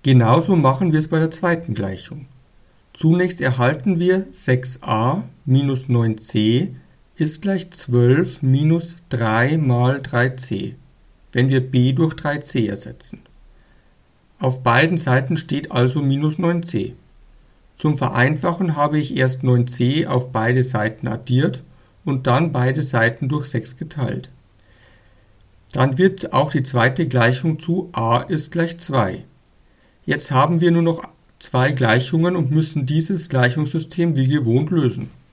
Genauso machen wir es bei der zweiten Gleichung. Zunächst erhalten wir 6a minus 9c ist gleich 12 minus 3 mal 3c, wenn wir b durch 3c ersetzen. Auf beiden Seiten steht also minus 9c. Zum Vereinfachen habe ich erst 9c auf beide Seiten addiert und dann beide Seiten durch 6 geteilt. Dann wird auch die zweite Gleichung zu a ist gleich 2. Jetzt haben wir nur noch zwei Gleichungen und müssen dieses Gleichungssystem wie gewohnt lösen.